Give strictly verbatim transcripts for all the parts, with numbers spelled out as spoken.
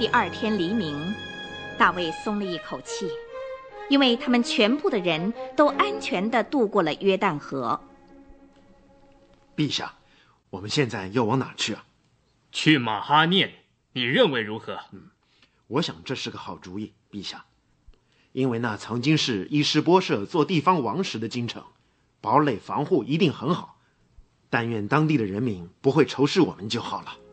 第二天黎明，大卫松了一口气，因为他们全部的人都安全地渡过了约旦河。 陛下，我们现在要往哪去啊？ 去马哈念，你认为如何？ 嗯，我想这是个好主意，陛下。因为那曾经是伊施波设做地方王时的京城，堡垒防护一定很好。但愿当地的人民不会仇视我们就好了。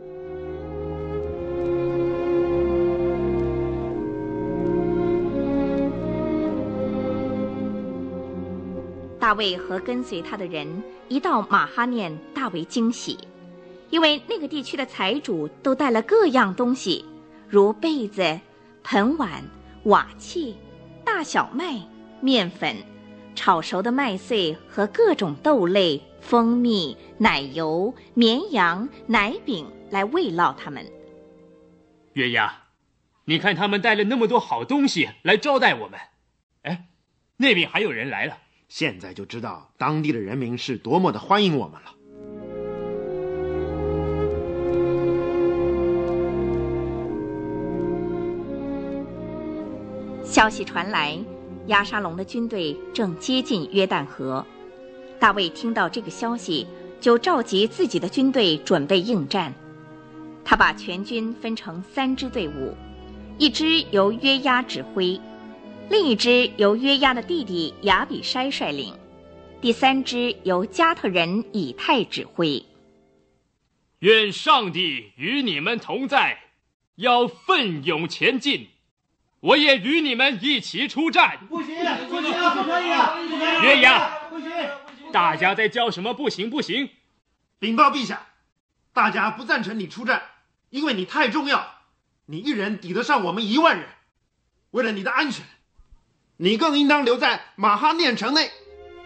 大卫和跟随他的人一到马哈念，大为惊喜，因为那个地区的财主都带了各样东西，如被子、盆碗、瓦器、大小麦、面粉、炒熟的麦穗和各种豆类、蜂蜜、奶油、绵羊、奶饼来慰劳他们。 约押，你看他们带了那么多好东西来招待我们。哎，那边还有人来了。 现在就知道当地的人民是多么的欢迎我们了。 消息传来，押沙龙的军队正接近约旦河。大卫听到这个消息，就召集自己的军队准备应战。他把全军分成三支队伍，一支由约押指挥，另一支由约押的弟弟亚比筛率领，第三支由加特人以太指挥。 愿上帝与你们同在，要奋勇前进。我也与你们一起出战。 不行，不行，不可以啊！ 约押， 不行， 大家在叫什么不行不行？ 禀报陛下，大家不赞成你出战，因为你太重要，你一人抵得上我们一万人。为了你的安全，你更应当留在马哈念城内。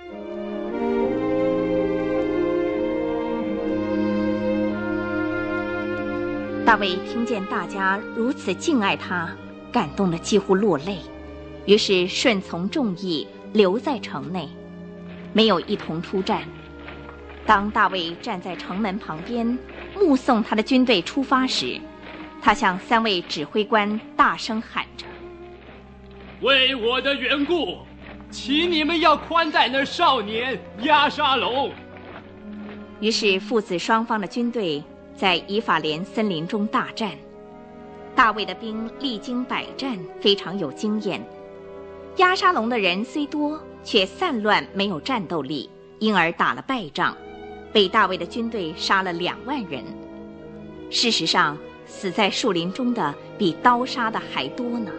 大卫听见大家如此敬爱他，感动得几乎落泪，于是顺从众议，留在城内，没有一同出战。当大卫站在城门旁边，目送他的军队出发时，他向三位指挥官大声喊着： 为我的缘故，请你们要宽待那少年押沙龙。 于是父子双方的军队在以法莲森林中大战。大卫的兵历经百战，非常有经验。押沙龙的人虽多，却散乱，没有战斗力，因而打了败仗，被大卫的军队杀了两万人。事实上，死在树林中的比刀杀的还多呢。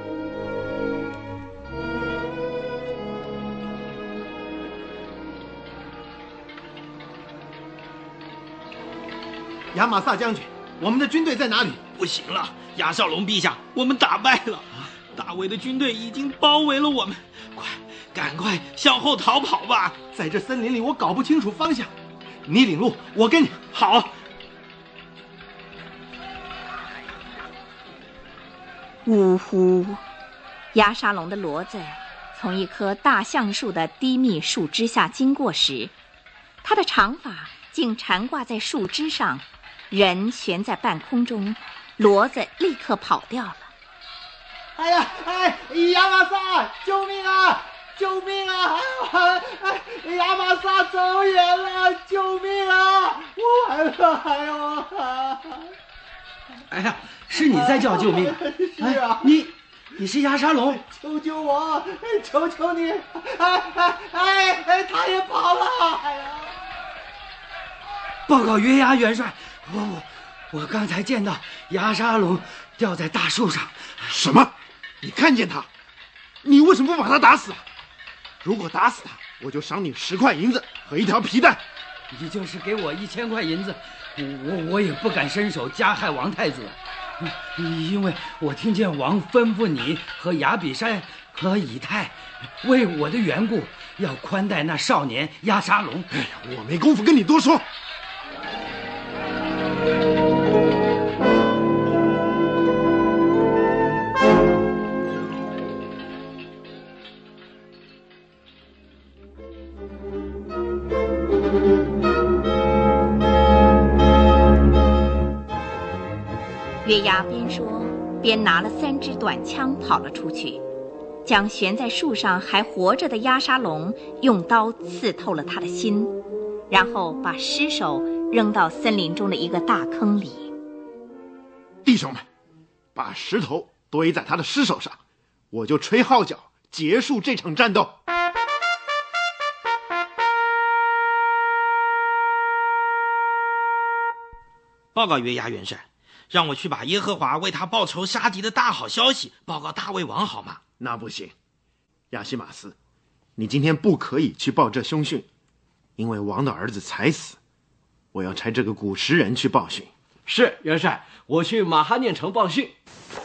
亚玛撒将军，我们的军队在哪里？ 不行了，押沙龙陛下，我们打败了，大卫的军队已经包围了我们，快，赶快向后逃跑吧！ 在这森林里，我搞不清楚方向，你领路，我跟你。 好。 呜呼！押沙龙的骡子从一棵大橡树的低密树枝下经过时，他的长发竟缠挂在树枝上，人悬在半空中，骡子立刻跑掉了。 哎呀，哎，亚玛撒，救命啊！救命啊！哎，亚玛撒走远了，救命啊！我完了，哎呦！ 哎呀，是你在叫救命？ 是啊， 哎、你你是押沙龙？ 救救我！求求你！哎哎哎哎，他也跑了！哎呀！ 报告约押元帅，我我我刚才见到押沙龙吊在大树上。 什么？你看见他？你为什么不把他打死啊？如果打死他，我就赏你十块银子和一条皮带。 你就是给我一千块银子，我我我也不敢伸手加害王太子，因为我听见王吩咐你和亚比筛和以太，为我的缘故要宽待那少年押沙龙。 哎呀，我没工夫跟你多说。 约押边说边拿了三支短枪跑了出去，将悬在树上还活着的押沙龙用刀刺透了他的心，然后把尸首扔到森林中的一个大坑里。 弟兄们，把石头堆在他的尸首上，我就吹号角结束这场战斗。 报告约押元帅，让我去把耶和华为他报仇杀敌的大好消息报告大卫王好吗？ 那不行，亚西马斯，你今天不可以去报这凶讯，因为王的儿子才死，我要差这个古时人去报讯。 是，元帅，我去马哈念城报讯。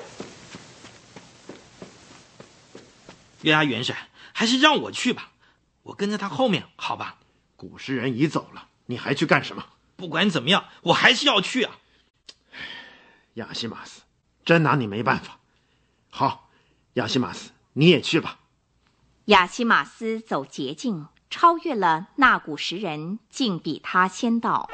约押元帅，还是让我去吧，我跟在他后面，好吧？ 古时人已走了，你还去干什么？ 不管怎么样，我还是要去啊。 亚西马斯，真拿你没办法。好，亚西马斯，你也去吧。 亚西马斯走捷径，超越了那古时人，竟比他先到。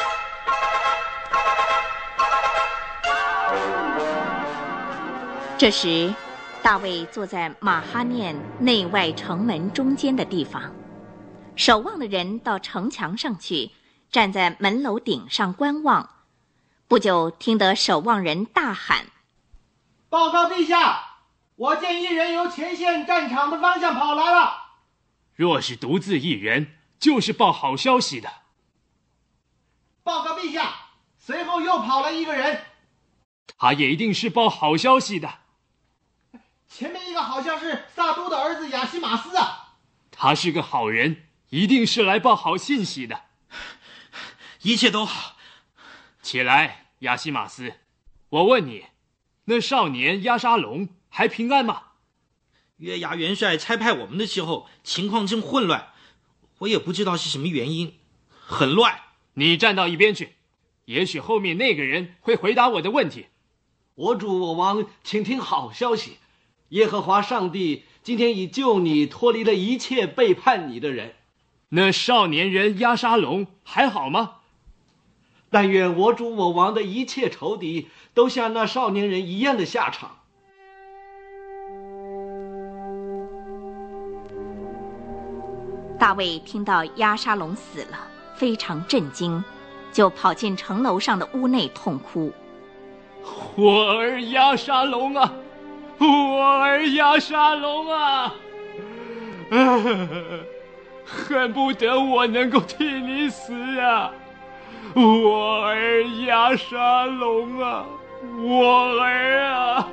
这时，大卫坐在马哈念内外城门中间的地方，守望的人到城墙上去，站在门楼顶上观望。不久，听得守望人大喊：“ 报告陛下，我见一人由前线战场的方向跑来了。” 若是独自一人，就是报好消息的。 报告陛下，随后又跑了一个人， 他也一定是报好消息的。 前面一个好像是萨都的儿子亚西马斯啊。 他是个好人，一定是来报好信息的。 一切都好。 起来，亚西马斯，我问你，那少年押沙龙还平安吗？ 约押元帅差派我们的时候，情况正混乱，我也不知道是什么原因，很乱。 你站到一边去，也许后面那个人会回答我的问题。 我主我王，请听好消息，耶和华上帝今天已救你脱离了一切背叛你的人。 那少年人押沙龙还好吗？ 但愿我主我王的一切仇敌都像那少年人一样的下场。 大卫听到押沙龙死了，非常震惊，就跑进城楼上的屋内痛哭。 我儿押沙龙啊，我儿押沙龙啊，恨不得我能够替你死啊！我儿押沙龙啊，我儿啊！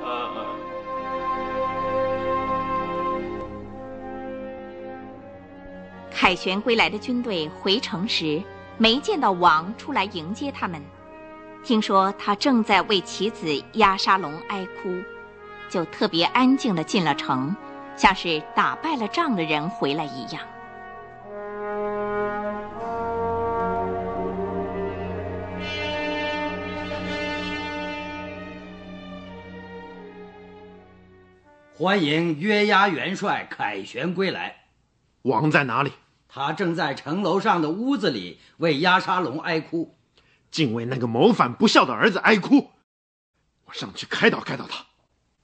凯旋归来的军队回城时，没见到王出来迎接他们。听说他正在为其子押沙龙哀哭，就特别安静地进了城，像是打败了仗的人回来一样。 欢迎约押元帅凯旋归来。 王在哪里？ 他正在城楼上的屋子里为押沙龙哀哭， 竟为那个谋反不孝的儿子哀哭。我上去开导开导他。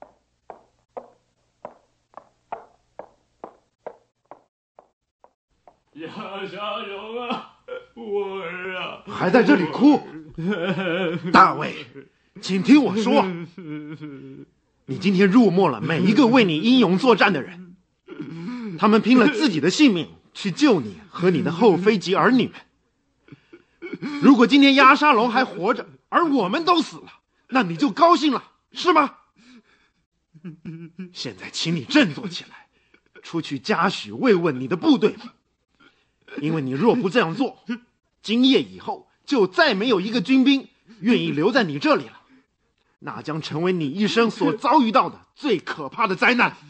押沙龙啊，我儿啊， 还在这里哭？大卫，请听我说，你今天入没了每一个为你英勇作战的人，他们拼了自己的性命去救你和你的后妃及儿女们。如果今天押沙龙还活着，而我们都死了，那你就高兴了，是吗？现在请你振作起来，出去嘉许慰问你的部队吧，因为你若不这样做，今夜以后就再没有一个军兵愿意留在你这里了，那将成为你一生所遭遇到的最可怕的灾难。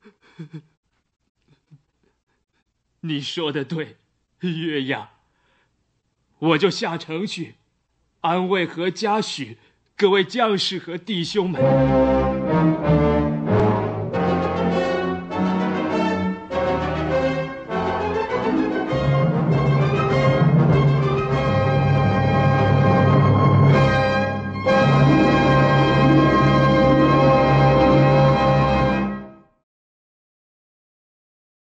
你说的对，约押，我就下城去安慰和嘉许各位将士和弟兄们。